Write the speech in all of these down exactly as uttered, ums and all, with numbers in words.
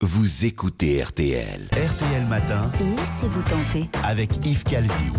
vous écoutez R T L. R T L Matin. Laissez-vous tenter. Avec Yves Calvi.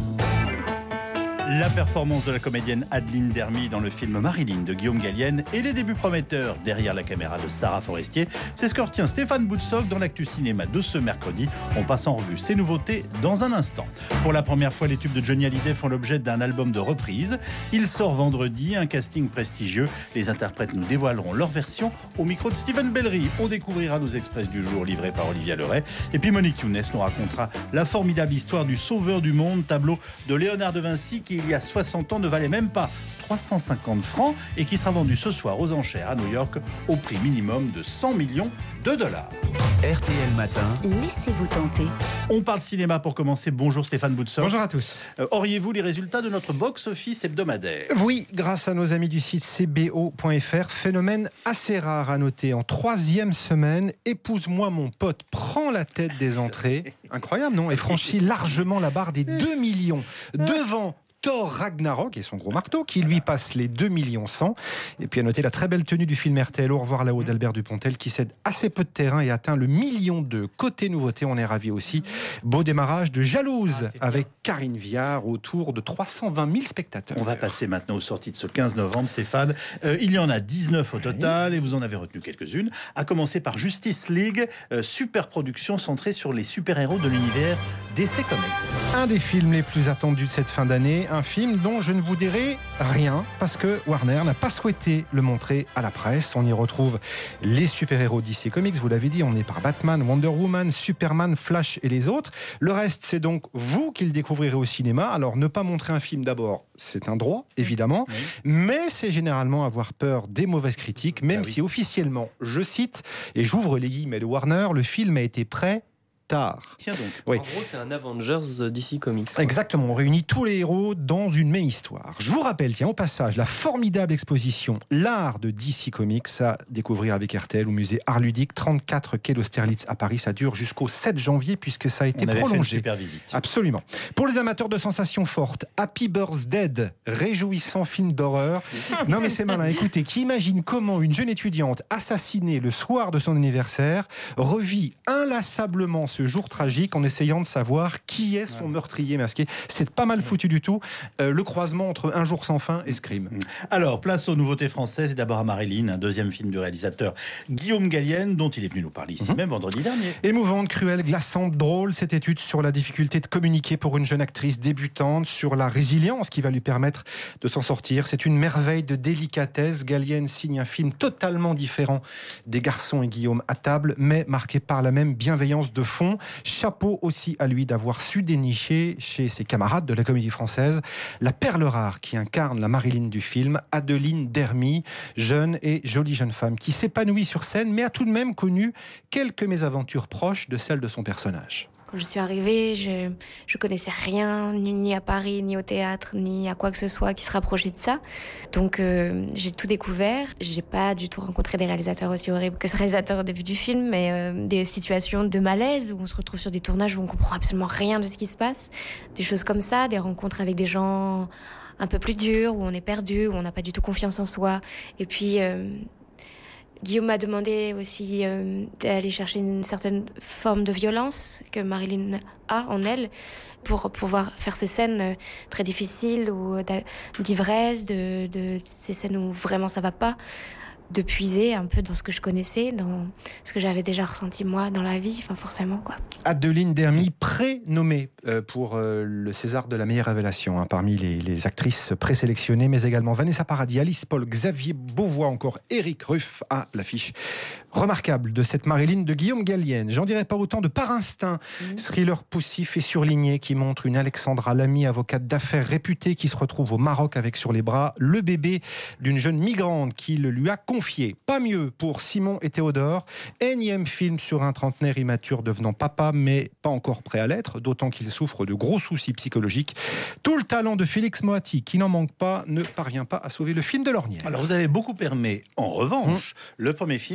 La performance de la comédienne Adeline Dermy dans le film Marilyn de Guillaume Gallienne et les débuts prometteurs derrière la caméra de Sarah Forestier, c'est ce que retient Stéphane Boutsock dans l'actu cinéma de ce mercredi. On passe en revue ces nouveautés dans un instant. Pour la première fois, les tubes de Johnny Hallyday font l'objet d'un album de reprise. Il sort vendredi, un casting prestigieux. Les interprètes nous dévoileront leur version au micro de Steven Bellery. On découvrira nos express du jour livrés par Olivia Leray. Et puis Monique Younes nous racontera la formidable histoire du Sauveur du Monde, tableau de Léonard de Vinci qui il y a soixante ans ne valait même pas trois cent cinquante francs et qui sera vendu ce soir aux enchères à New York au prix minimum de cent millions de dollars. R T L Matin. Laissez-vous tenter. On parle cinéma pour commencer. Bonjour Stéphane Boutsock. Bonjour à tous. Euh, auriez-vous les résultats de notre box-office hebdomadaire ? Oui, grâce à nos amis du site c b o point f r. Phénomène assez rare à noter. En troisième semaine, Épouse-moi mon pote prend la tête des entrées. Incroyable, non ? Et franchit largement la barre des deux millions. Devant Thor Ragnarok et son gros marteau qui lui passe les deux millions cent. Et puis à noter la très belle tenue du film R T L Au revoir là-haut d'Albert Dupontel qui cède assez peu de terrain et atteint le million deux. Côté nouveauté, on est ravis aussi. Beau démarrage de Jalouse ah, avec Karine Viard autour de trois cent vingt mille spectateurs. On va passer maintenant aux sorties de ce quinze novembre, Stéphane. Euh, il y en a dix-neuf au total et vous en avez retenu quelques-unes. À commencer par Justice League, euh, super production centrée sur les super-héros de l'univers D C Comics. Un des films les plus attendus de cette fin d'année. Un film dont je ne vous dirai rien parce que Warner n'a pas souhaité le montrer à la presse. On y retrouve les super-héros D C Comics, vous l'avez dit, on est par Batman, Wonder Woman, Superman, Flash et les autres. Le reste, c'est donc vous qui le découvrirez au cinéma. Alors, ne pas montrer un film d'abord, c'est un droit, évidemment, oui. Mais c'est généralement avoir peur des mauvaises critiques, même ah oui. si officiellement, je cite, et j'ouvre les guillemets de Warner, le film a été prêt tard. Tiens donc. Oui. En gros, c'est un Avengers D C Comics. Quoi. Exactement, on réunit tous les héros dans une même histoire. Je vous rappelle, tiens, au passage, la formidable exposition L'art de D C Comics à découvrir avec R T L au musée Art Ludique, trente-quatre quai d'Austerlitz à Paris. Ça dure jusqu'au sept janvier puisque ça a été on avait prolongé. Fait une super visite. Absolument. Pour les amateurs de sensations fortes, Happy Birthday, réjouissant film d'horreur. Non mais c'est malin, écoutez, qui imagine comment une jeune étudiante assassinée le soir de son anniversaire revit inlassablement ce jour tragique en essayant de savoir qui est son meurtrier masqué. C'est pas mal foutu du tout. Euh, le croisement entre Un jour sans fin et Scream. Alors, place aux nouveautés françaises et d'abord à Marilyn, un deuxième film du réalisateur Guillaume Gallienne, dont il est venu nous parler ici mm-hmm. même vendredi dernier. Émouvante, cruelle, glaçante, drôle, cette étude sur la difficulté de communiquer pour une jeune actrice débutante, sur la résilience qui va lui permettre de s'en sortir. C'est une merveille de délicatesse. Gallienne signe un film totalement différent des Garçons et Guillaume à table, mais marqué par la même bienveillance de fond. Chapeau aussi à lui d'avoir su dénicher chez ses camarades de la comédie française la perle rare qui incarne la Marilyn du film, Adeline Dermy, jeune et jolie jeune femme qui s'épanouit sur scène mais a tout de même connu quelques mésaventures proches de celles de son personnage. Quand je suis arrivée, je je connaissais rien, ni à Paris, ni au théâtre, ni à quoi que ce soit qui se rapprochait de ça. Donc euh, j'ai tout découvert. J'ai pas du tout rencontré des réalisateurs aussi horribles que ce réalisateur au début du film, mais euh, des situations de malaise où on se retrouve sur des tournages où on comprend absolument rien de ce qui se passe. Des choses comme ça, des rencontres avec des gens un peu plus durs, où on est perdu, où on n'a pas du tout confiance en soi. Et puis... Euh, Guillaume m'a demandé aussi euh, d'aller chercher une certaine forme de violence que Marilyn a en elle pour pouvoir faire ces scènes euh, très difficiles ou d'ivresse, de, de ces scènes où vraiment ça va pas, de puiser un peu dans ce que je connaissais, dans ce que j'avais déjà ressenti moi dans la vie, enfin forcément quoi. Adeline Dermy, prénommée euh, pour euh, le César de la meilleure révélation hein, parmi les, les actrices présélectionnées, mais également Vanessa Paradis, Alice Paul, Xavier Beauvois, encore Éric Ruff à l'affiche remarquable de cette Marilyn de Guillaume Gallienne. J'en dirais pas autant de Par instinct, mmh. thriller poussif et surligné qui montre une Alexandra Lamy, avocate d'affaires réputée qui se retrouve au Maroc avec sur les bras le bébé d'une jeune migrante qui le lui a confié. Pas mieux pour Simon et Théodore, énième film sur un trentenaire immature devenant papa mais pas encore prêt à l'être, d'autant qu'il souffre de gros soucis psychologiques. Tout le talent de Félix Moati, qui n'en manque pas, ne parvient pas à sauver le film de l'ornière. Alors vous avez beaucoup aimé, en revanche, mmh. le premier film de réalisateur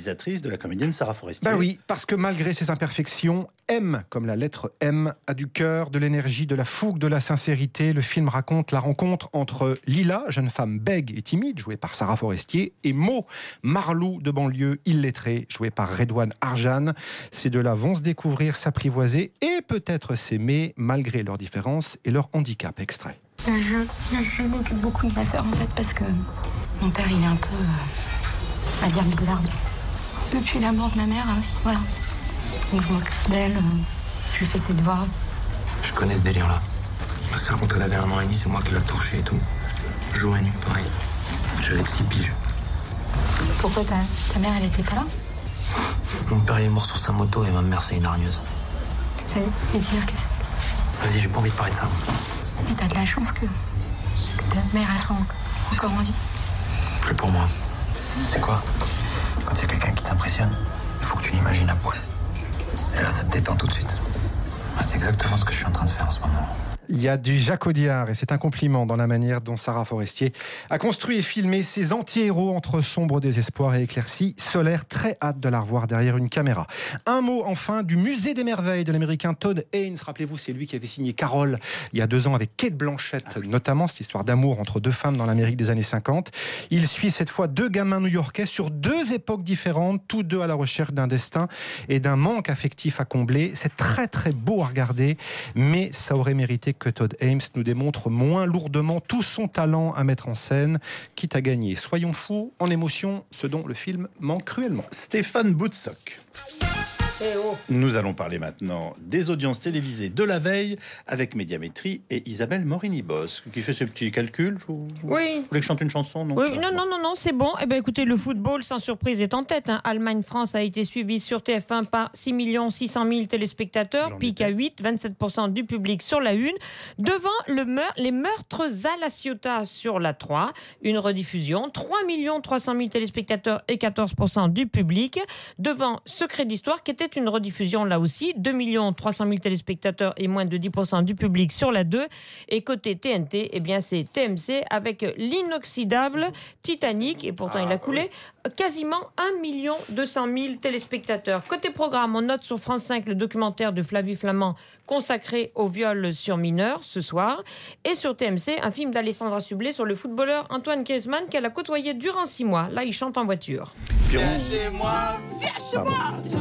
réalisatrice de la comédienne Sarah Forestier. Ben oui, parce que malgré ses imperfections, M, comme la lettre M, a du cœur, de l'énergie, de la fougue, de la sincérité. Le film raconte la rencontre entre Lila, jeune femme bègue et timide, jouée par Sarah Forestier, et Mo, marlou de banlieue illettré, joué par Redouane Arjan. Ces deux-là vont se découvrir, s'apprivoiser et peut-être s'aimer malgré leurs différences et leur handicap. Extrait. Je, je m'occupe beaucoup de ma sœur en fait parce que mon père il est un peu, euh, on va dire bizarre. Depuis la mort de ma mère, euh, voilà. Donc je m'occupe d'elle, euh, je lui fais ses devoirs. Je connais ce délire-là. Ma sœur, quand elle avait un an et demi, c'est moi qui l'a torchée et tout. Jour et nuit, pareil. J'avais six piges. Pourquoi ta, ta mère elle était pas là? Mon père il est mort sur sa moto et ma mère c'est une hargneuse. C'est et dire que c'est... Vas-y, j'ai pas envie de parler de ça. Mais t'as de la chance que, que ta mère elle soit en- encore en vie. Plus pour moi. C'est quoi? Quand il y a quelqu'un qui t'impressionne, il faut que tu l'imagines à poil. Et là, ça te détend tout de suite. C'est exactement ce que je suis en train de faire en ce moment. Il y a du Jacques Audiard et c'est un compliment dans la manière dont Sarah Forestier a construit et filmé ses anti-héros entre sombre désespoir et éclaircie solaire. Très hâte de la revoir derrière une caméra. Un mot enfin du musée des merveilles de l'américain Todd Haynes. Rappelez-vous, c'est lui qui avait signé Carole il y a deux ans avec Kate Blanchett, ah oui. notamment cette histoire d'amour entre deux femmes dans l'Amérique des années cinquante. Il suit cette fois deux gamins new-yorkais sur deux époques différentes, tous deux à la recherche d'un destin et d'un manque affectif à combler. C'est très très beau à regarder, mais ça aurait mérité que Todd Haynes nous démontre moins lourdement tout son talent à mettre en scène, quitte à gagner. Soyons fous en émotion, ce dont le film manque cruellement. Stéphane Boutsock. Nous allons parler maintenant des audiences télévisées de la veille avec Médiamétrie et Isabelle Morini-Bosque qui fait ses petits calculs. Ou... Oui. Vous voulez que je chante une chanson? Non, oui, non, non, non, non, c'est bon. Eh ben, écoutez, le football, sans surprise, est en tête. Hein. Allemagne-France a été suivi sur T F un par six millions six cent mille téléspectateurs, pic à huit, vingt-sept pour cent du public sur la une. Devant le meur- les meurtres à la Ciotat sur la trois, une rediffusion, trois millions trois cent mille téléspectateurs et quatorze pour cent du public. Devant Secret d'Histoire, qui était une rediffusion là aussi, deux millions trois cent mille téléspectateurs et moins de dix pour cent du public sur la deux. Et côté T N T, eh bien c'est T M C avec l'inoxydable Titanic, et pourtant ah, il a coulé, oui. quasiment un million deux cent mille téléspectateurs. Côté programme, on note sur France cinq le documentaire de Flavie Flament consacré au viol sur mineurs ce soir. Et sur T M C, un film d'Alessandra Sublet sur le footballeur Antoine Griezmann qu'elle a côtoyé durant six mois. Là, il chante en voiture. Viens chez moi, viens chez moi.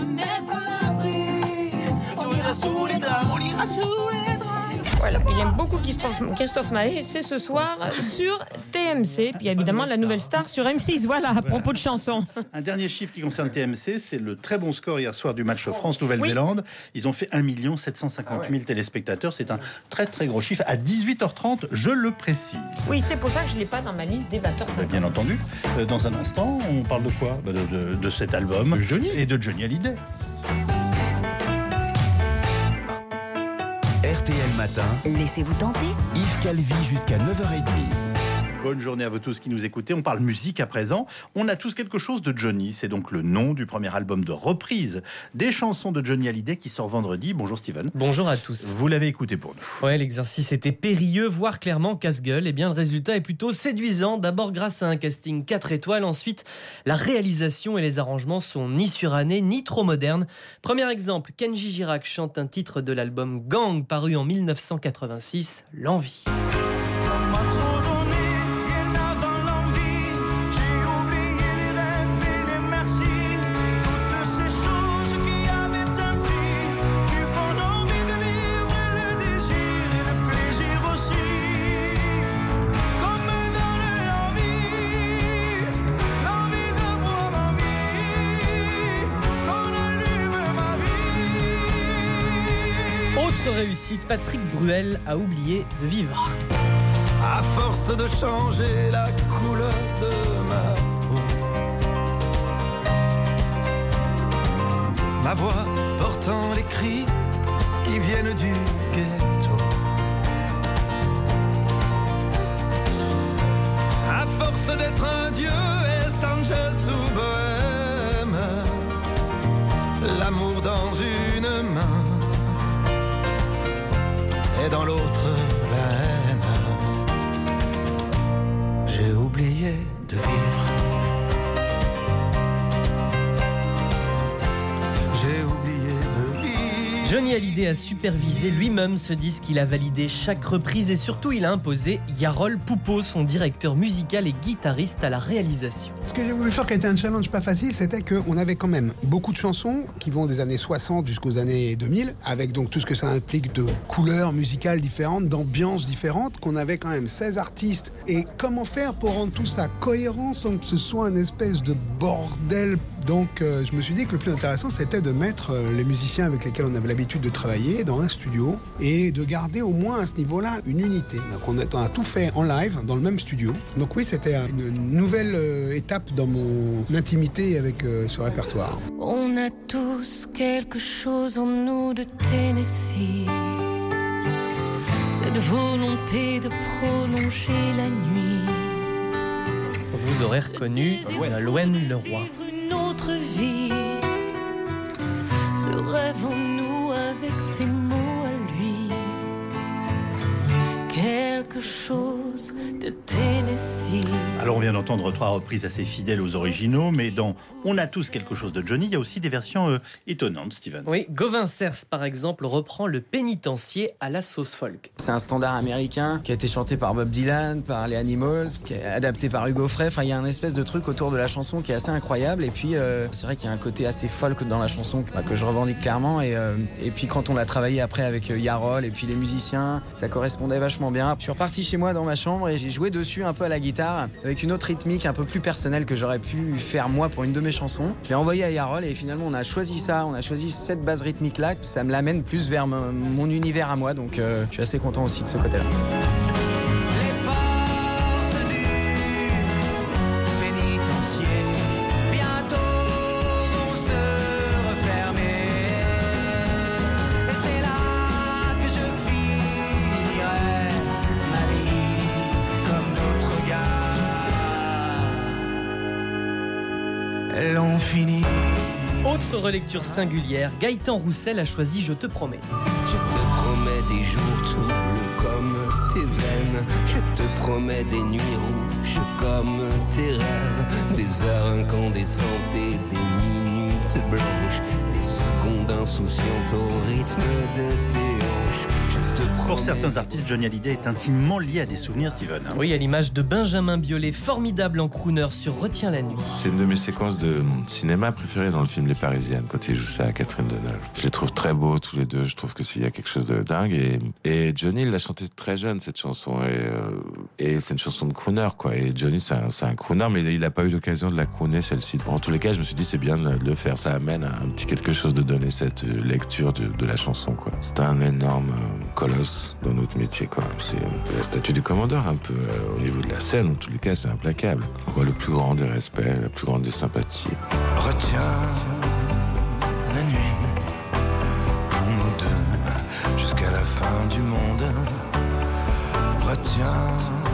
On ira sous les draps, on ira sous les draps. Voilà, il aime beaucoup Christophe, Christophe Maé, c'est ce soir sur T M C. Puis évidemment la nouvelle star sur M six, voilà, à propos de chansons. Un dernier chiffre qui concerne T M C, c'est le très bon score hier soir du match France-Nouvelle-Zélande. Oui. Ils ont fait un million sept cent cinquante mille téléspectateurs. C'est un très très gros chiffre. À dix-huit heures trente, je le précise. Oui, c'est pour ça que je ne l'ai pas dans ma liste des vingt heures cinquante. Bien entendu. Dans un instant, on parle de quoi? de, de, de cet album de Johnny et de Johnny Hallyday. R T L Matin. Laissez-vous tenter. Yves Calvi jusqu'à neuf heures trente. Bonne journée à vous tous qui nous écoutez. On parle musique à présent. On a tous quelque chose de Johnny. C'est donc le nom du premier album de reprise des chansons de Johnny Hallyday qui sort vendredi. Bonjour Steven. Bonjour à tous. Vous l'avez écouté pour nous. Ouais, l'exercice était périlleux, voire clairement casse-gueule. Et bien le résultat est plutôt séduisant. D'abord grâce à un casting quatre étoiles. Ensuite, la réalisation et les arrangements sont ni surannés ni trop modernes. Premier exemple, Kenji Girac chante un titre de l'album Gang paru en mille neuf cent quatre-vingt-six, L'Envie. Réussite, Patrick Bruel a oublié de vivre. À force de changer la couleur de ma peau, ma voix portant les cris qui viennent du ghetto. À force d'être un dieu, Hells Angels ou bohème, l'amour dans une main et dans l'autre la haine. J'ai oublié de vivre. Johnny Hallyday a supervisé lui-même ce disque, il a validé chaque reprise et surtout il a imposé Jarol Poupeau, son directeur musical et guitariste à la réalisation. Ce que j'ai voulu faire qui était un challenge pas facile, c'était qu'on avait quand même beaucoup de chansons qui vont des années soixante jusqu'aux années deux mille, avec donc tout ce que ça implique de couleurs musicales différentes, d'ambiances différentes, qu'on avait quand même seize artistes. Et comment faire pour rendre tout ça cohérent sans que ce soit une espèce de bordel. Donc euh, je me suis dit que le plus intéressant, c'était de mettre euh, les musiciens avec lesquels on avait l'habitude de travailler dans un studio et de garder au moins à ce niveau-là une unité. Donc on a, on a tout fait en live dans le même studio. Donc oui, c'était une nouvelle euh, étape dans mon intimité avec euh, ce répertoire. On a tous quelque chose en nous de Tennessee, cette volonté de prolonger la nuit. Vous aurez reconnu Nolwenn Leroy. Une autre vie, ce rêve en nous avec ses mots à lui, quelque chose de Tennessee. Alors on vient d'entendre trois reprises assez fidèles aux originaux, mais dans On a tous quelque chose de Johnny, il y a aussi des versions euh, étonnantes, Steven. Oui, Gauvin Cers par exemple reprend Le Pénitencier à la sauce folk. C'est un standard américain qui a été chanté par Bob Dylan, par les Animals, qui est adapté par Hugo Frey. Enfin, il y a un espèce de truc autour de la chanson qui est assez incroyable. Et puis euh, c'est vrai qu'il y a un côté assez folk dans la chanson bah, que je revendique clairement. Et, euh, et puis quand on l'a travaillé après avec euh, Jarol et puis les musiciens, ça correspondait vachement bien. Je suis reparti chez moi dans ma chambre et j'ai joué dessus un peu à la guitare avec une autre rythmique un peu plus personnelle que j'aurais pu faire moi pour une de mes chansons. Je l'ai envoyé à Jarol et finalement on a choisi ça, on a choisi cette base rythmique là. Ça me l'amène plus vers mon, mon univers à moi, donc euh, je suis assez content aussi de ce côté-là. Autre relecture singulière, Gaëtan Roussel a choisi Je te promets. Je te promets des jours tout bleus comme tes veines. Je te promets des nuits rouges comme tes rêves. Des heures incandescentes et des minutes blanches. Des secondes insouciantes au rythme de tes hanches. Pour certains artistes, Johnny Hallyday est intimement lié à des souvenirs, Steven. Oui, à l'image de Benjamin Biolay, formidable en crooner sur Retiens la nuit. C'est une de mes séquences de cinéma préférées dans le film Les Parisiennes, quand il joue ça à Catherine Deneuve. Je les trouve très beaux tous les deux, je trouve que s'il y a quelque chose de dingue. Et, et Johnny, il l'a chanté très jeune, cette chanson. Et, euh, et c'est une chanson de crooner, quoi. Et Johnny, c'est un, c'est un crooner, mais il n'a pas eu l'occasion de la crooner, celle-ci. Bon, en tous les cas, je me suis dit, c'est bien de le faire. Ça amène un petit quelque chose de donner cette lecture de, de la chanson, quoi. C'est un énorme euh, colosse dans notre métier, quoi. C'est la statue du commandeur, un peu euh, au niveau de la scène. En tous les cas, c'est implacable. On voit le plus grand des respects, la plus grande des sympathies. Retiens la nuit pour nous deux jusqu'à la fin du monde. Retiens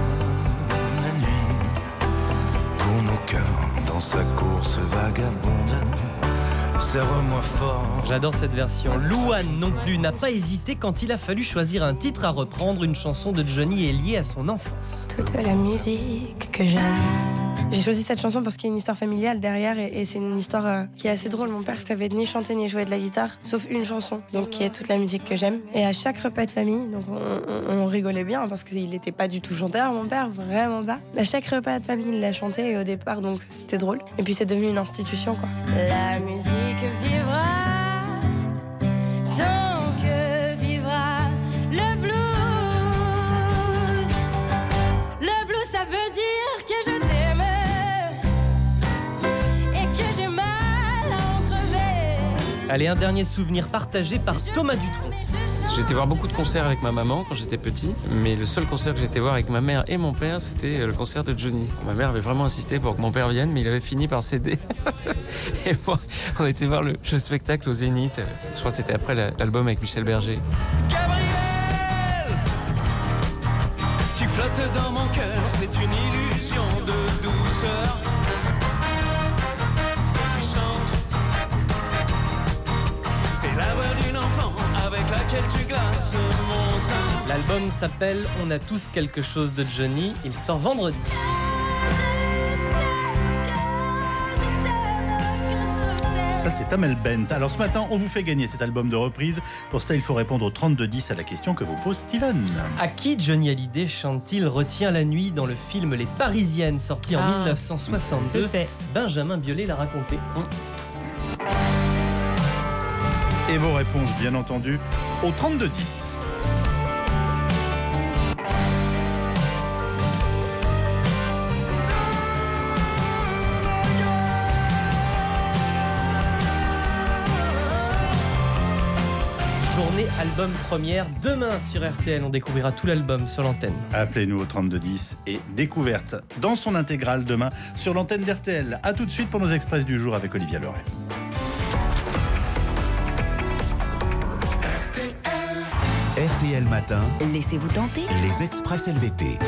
la nuit pour nos cœurs dans sa course vagabonde. Serre-moi fort. J'adore cette version. Louane non plus n'a pas hésité quand il a fallu choisir un titre à reprendre. Une chanson de Johnny est liée à son enfance. Toute la musique que j'aime. J'ai choisi cette chanson parce qu'il y a une histoire familiale derrière et, et c'est une histoire euh, qui est assez drôle. Mon père savait ni chanter ni jouer de la guitare, sauf une chanson, donc qui est toute la musique que j'aime. Et à chaque repas de famille, donc on, on, on rigolait bien parce qu'il n'était pas du tout chanteur, mon père, vraiment pas. À chaque repas de famille, il l'a chanté et au départ, donc c'était drôle. Et puis c'est devenu une institution, quoi. La musique vivra tant que vivra le blues. Le blues, ça veut dire que je t'aime. Allez, un dernier souvenir partagé par Thomas Dutronc. J'étais voir beaucoup de concerts avec ma maman quand j'étais petit, mais le seul concert que j'étais voir avec ma mère et mon père, c'était le concert de Johnny. Ma mère avait vraiment insisté pour que mon père vienne, mais il avait fini par céder. Et moi, on était voir le, le spectacle au Zénith. Je crois que c'était après l'album avec Michel Berger. Gabriel, tu flottes dans mon cœur, c'est une illusion de douceur. C'est la voix d'une enfant avec laquelle tu glaces mon sein. L'album s'appelle On a tous quelque chose de Johnny. Il sort vendredi. Ça ça, c'est Amel Bent. Alors ce matin, on vous fait gagner cet album de reprise. Pour cela, il faut répondre au trente-deux dix à la question que vous pose Steven. À qui Johnny Hallyday chante-t-il Retient la nuit dans le film Les Parisiennes, sorti en Ah, mille neuf cent soixante-deux? je sais. Benjamin Biolay l'a raconté. Et vos réponses, bien entendu, au trente-deux dix. Journée album première demain sur R T L. On découvrira tout l'album sur l'antenne. Appelez-nous au trente-deux dix et découverte dans son intégrale demain sur l'antenne d'R T L. A tout de suite pour nos express du jour avec Olivia Leray. R T L Matin, Laissez-vous tenter. les Express L V T.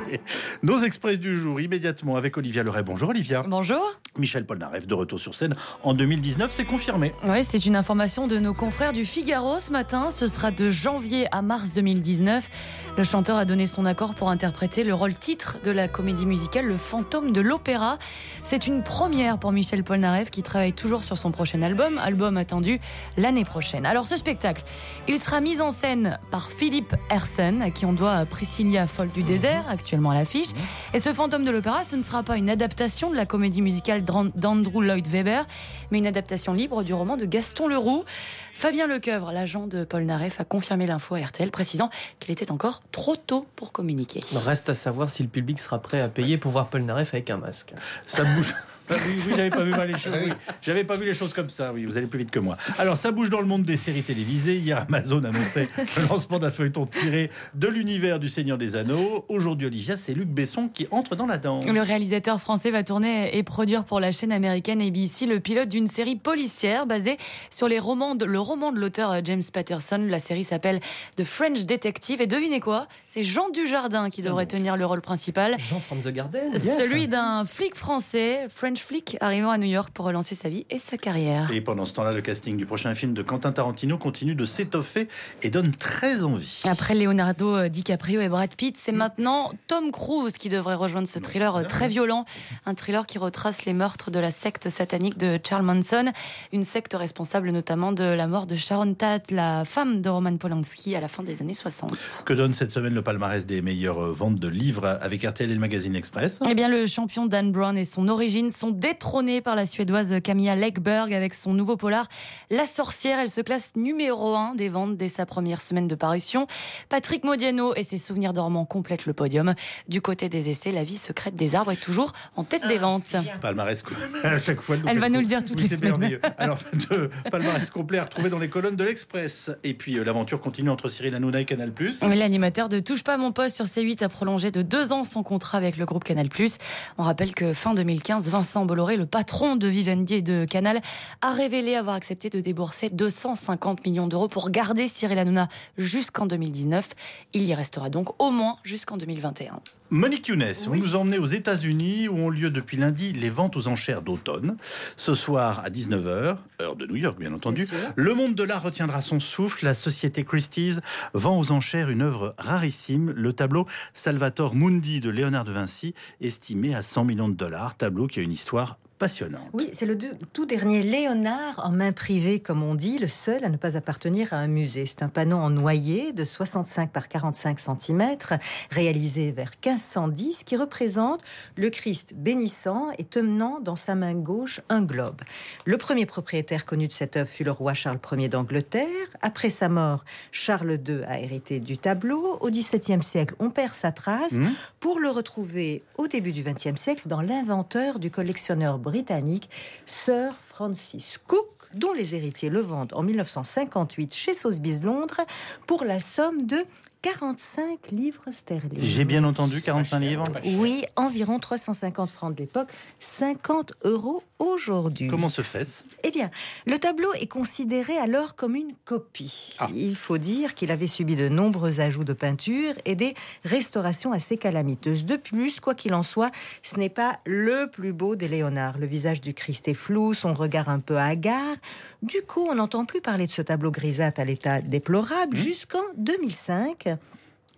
Nos express du jour immédiatement avec Olivia Leray. Bonjour Olivia. Bonjour. Michel Polnareff de retour sur scène en deux mille dix-neuf, c'est confirmé. Oui, c'est une information de nos confrères du Figaro ce matin. Ce sera de janvier à mars deux mille dix-neuf. Le chanteur a donné son accord pour interpréter le rôle titre de la comédie musicale Le Fantôme de l'Opéra. C'est une première pour Michel Polnareff qui travaille toujours sur son prochain album, album attendu l'année prochaine. Alors ce spectacle, il sera mis en scène par Philippe Hersen, à qui on doit Priscilla folle du désert, actuellement à l'affiche. Et ce Fantôme de l'Opéra, ce ne sera pas une adaptation de la comédie musicale d'Andrew Lloyd Webber, mais une adaptation libre du roman de Gaston Leroux. Fabien Lecoeuvre, l'agent de Polnareff, a confirmé l'info à R T L, précisant qu'il était encore trop tôt pour communiquer. Il reste à savoir si le public sera prêt à payer pour voir Polnareff avec un masque. Ça bouge. Ah oui, oui, j'avais pas vu mal les choses. Oui. J'avais pas vu les choses comme ça. Oui, vous allez plus vite que moi. Alors, ça bouge dans le monde des séries télévisées. Hier, Amazon annonçait le lancement d'un feuilleton tiré de l'univers du Seigneur des Anneaux. Aujourd'hui, Olivia, c'est Luc Besson qui entre dans la danse. Le réalisateur français va tourner et produire pour la chaîne américaine A B C le pilote d'une série policière basée sur les romans de, le roman de l'auteur James Patterson. La série s'appelle The French Detective. Et devinez quoi ? C'est Jean Dujardin qui devrait tenir le rôle principal. Jean from the Garden. Celui d'un flic français, French flic, arrivant à New York pour relancer sa vie et sa carrière. Et pendant ce temps-là, le casting du prochain film de Quentin Tarantino continue de s'étoffer et donne très envie. Après Leonardo DiCaprio et Brad Pitt, c'est maintenant Tom Cruise qui devrait rejoindre ce thriller très violent. Un thriller qui retrace les meurtres de la secte satanique de Charles Manson. Une secte responsable notamment de la mort de Sharon Tate, la femme de Roman Polanski à la fin des années soixante. Que donne cette semaine le palmarès des meilleures ventes de livres avec R T L et le magazine Express? Eh bien, le champion Dan Brown et son origine sont détrônés par la Suédoise Camilla Läckberg avec son nouveau polar La Sorcière. Elle se classe numéro un des ventes dès sa première semaine de parution. Patrick Modiano et ses souvenirs dormants complètent le podium. Du côté des essais, La vie secrète des arbres est toujours en tête des ventes. Palmarès à chaque fois. Elle va nous le dire toutes oui, les semaines. Merveilleux. Alors, de palmarès complet à retrouver dans les colonnes de l'Express. Et puis, euh, l'aventure continue entre Cyril Hanouna et Canal+. L'animateur de Touche pas à mon poste sur C huit a prolongé de deux ans son contrat avec le groupe Canal+. On rappelle que fin deux mille quinze, Vincent Bolloré, le patron de Vivendi et de Canal, a révélé avoir accepté de débourser deux cent cinquante millions d'euros pour garder Cyril Hanouna jusqu'en deux mille dix-neuf. Il y restera donc au moins jusqu'en deux mille vingt et un. Monique Younes, oui. Vous nous emmenez aux États-Unis où ont lieu depuis lundi les ventes aux enchères d'automne. Ce soir à dix-neuf heures, heure de New York bien entendu, le monde de l'art retiendra son souffle. La société Christie's vend aux enchères une œuvre rarissime, le tableau Salvator Mundi de Léonard de Vinci, estimé à cent millions de dollars. Tableau qui a une histoire passionnante. Oui, c'est le tout dernier Léonard en main privée, comme on dit, le seul à ne pas appartenir à un musée. C'est un panneau en noyer de soixante-cinq par quarante-cinq centimètres, réalisé vers quinze cent dix, qui représente le Christ bénissant et tenant dans sa main gauche un globe. Le premier propriétaire connu de cette œuvre fut le roi Charles Ier d'Angleterre. Après sa mort, Charles deux a hérité du tableau. Au dix-septième siècle, on perd sa trace mmh. pour le retrouver au début du vingtième siècle dans l'inventeur du collectionneur britannique Sir Francis Cook, dont les héritiers le vendent en mille neuf cent cinquante-huit chez Sotheby's Londres pour la somme de quarante-cinq livres sterling. J'ai bien entendu, quarante-cinq livres. Oui, environ trois cent cinquante francs de l'époque, cinquante euros aujourd'hui. Comment se fait-ce ? Eh bien, le tableau est considéré alors comme une copie. Ah. Il faut dire qu'il avait subi de nombreux ajouts de peinture et des restaurations assez calamiteuses. De plus, quoi qu'il en soit, ce n'est pas le plus beau des Léonard. Le visage du Christ est flou, son regard un peu hagard. Du coup, on n'entend plus parler de ce tableau grisâtre à l'état déplorable mmh. jusqu'en deux mille cinq.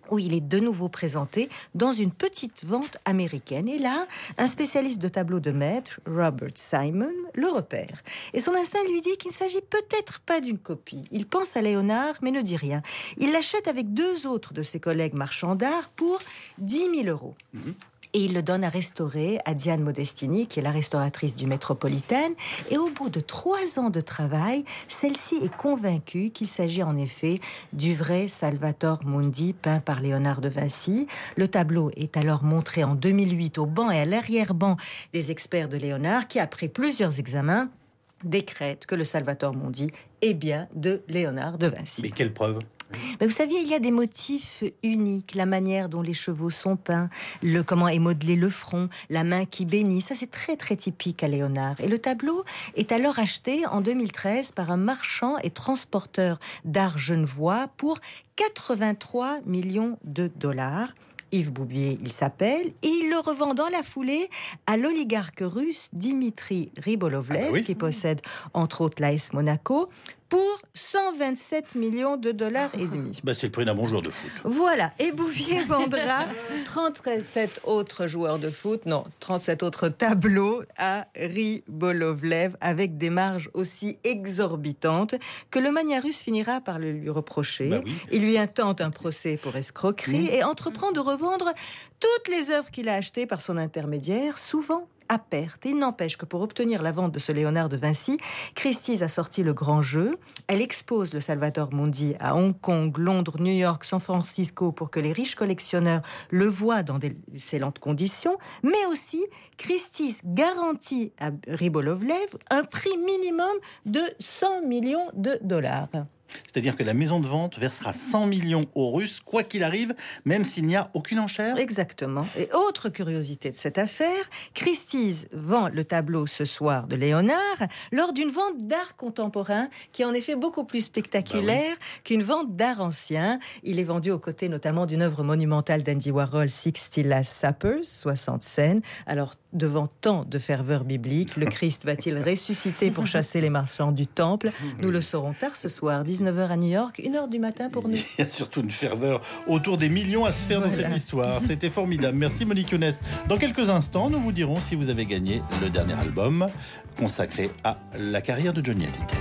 où il est de nouveau présenté dans une petite vente américaine. Et là, un spécialiste de tableaux de maître, Robert Simon, le repère. Et son instinct lui dit qu'il ne s'agit peut-être pas d'une copie. Il pense à Léonard, mais ne dit rien. Il l'achète avec deux autres de ses collègues marchands d'art pour dix mille euros. Mmh. Et il le donne à restaurer à Diane Modestini, qui est la restauratrice du Métropolitain. Et au bout de trois ans de travail, celle-ci est convaincue qu'il s'agit en effet du vrai Salvator Mundi peint par Léonard de Vinci. Le tableau est alors montré en deux mille huit au banc et à l'arrière-banc des experts de Léonard, qui, après plusieurs examens, décrètent que le Salvator Mundi est bien de Léonard de Vinci. Mais quelle preuve ? Mais vous saviez, il y a des motifs uniques, la manière dont les chevaux sont peints, le, comment est modelé le front, la main qui bénit, ça c'est très très typique à Léonard. Et le tableau est alors acheté en deux mille treize par un marchand et transporteur d'art genevois pour quatre-vingt-trois millions de dollars. Yves Boubier, il s'appelle, et il le revend dans la foulée à l'oligarque russe Dimitri Ribolovlev, ah bah oui. qui possède entre autres l'A S Monaco, pour cent vingt-sept millions de dollars et demi. Bah c'est le prix d'un bon joueur de foot. Voilà, et Bouvier vendra trente-sept autres joueurs de foot, non, trente-sept autres tableaux à Ribolovlev avec des marges aussi exorbitantes que le mania russe finira par le lui reprocher. Bah oui. Il lui intente un procès pour escroquerie mmh. et entreprend de revendre toutes les œuvres qu'il a achetées par son intermédiaire, souvent à perte. Et il n'empêche que pour obtenir la vente de ce Léonard de Vinci, Christie's a sorti le grand jeu. Elle expose le Salvator Mundi à Hong Kong, Londres, New York, San Francisco pour que les riches collectionneurs le voient dans d'excellentes conditions. Mais aussi, Christie's garantit à Ribolovlev un prix minimum de cent millions de dollars. C'est-à-dire que la maison de vente versera cent millions aux Russes, quoi qu'il arrive, même s'il n'y a aucune enchère ? Exactement. Et autre curiosité de cette affaire, Christie's vend le tableau ce soir de Léonard lors d'une vente d'art contemporain qui est en effet beaucoup plus spectaculaire bah oui. qu'une vente d'art ancien. Il est vendu aux côtés notamment d'une œuvre monumentale d'Andy Warhol, sixty Last Suppers, soixante scènes. Alors, devant tant de ferveur biblique, le Christ va-t-il ressusciter pour chasser les marchands du temple ? Nous le saurons tard ce soir, dix-neuf heures à New York, une heure du matin pour nous. Il y a surtout une ferveur autour des millions à se faire voilà. dans cette histoire. C'était formidable. Merci Monique Younes. Dans quelques instants, nous vous dirons si vous avez gagné le dernier album consacré à la carrière de Johnny Hallyday.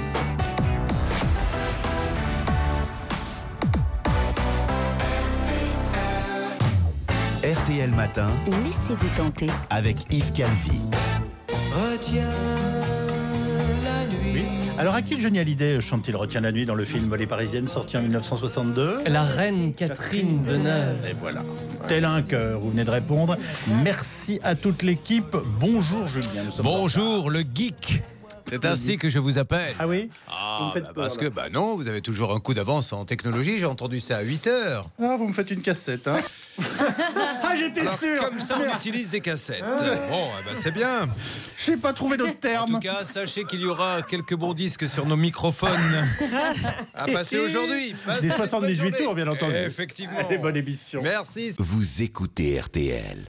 R T L Matin. Laissez-vous tenter. Avec Yves Calvi. Retiens la nuit. Oui. Alors à qui Johnny Hallyday chante-t-il Retiens la nuit dans le film Les Parisiennes sorti en dix-neuf cent soixante-deux ? La reine Catherine Deneuve. Et voilà. Tel un cœur, vous venez de répondre. Merci à toute l'équipe. Bonjour Julien. Bonjour le geek. C'est ainsi que je vous appelle. Ah oui Ah, bah parce que, bah non, vous avez toujours un coup d'avance en technologie. J'ai entendu ça à huit heures. Ah, vous me faites une cassette, hein. Ah, j'étais Alors, sûr. Comme ça, on utilise des cassettes. Ah. Bon, eh ben, c'est bien. Je n'ai pas trouvé d'autre terme. En tout cas, sachez qu'il y aura quelques bons disques sur nos microphones à passer aujourd'hui. Passez des soixante-dix-huit tours, bien entendu. Effectivement. Allez, bonne émission. Merci. Vous écoutez R T L.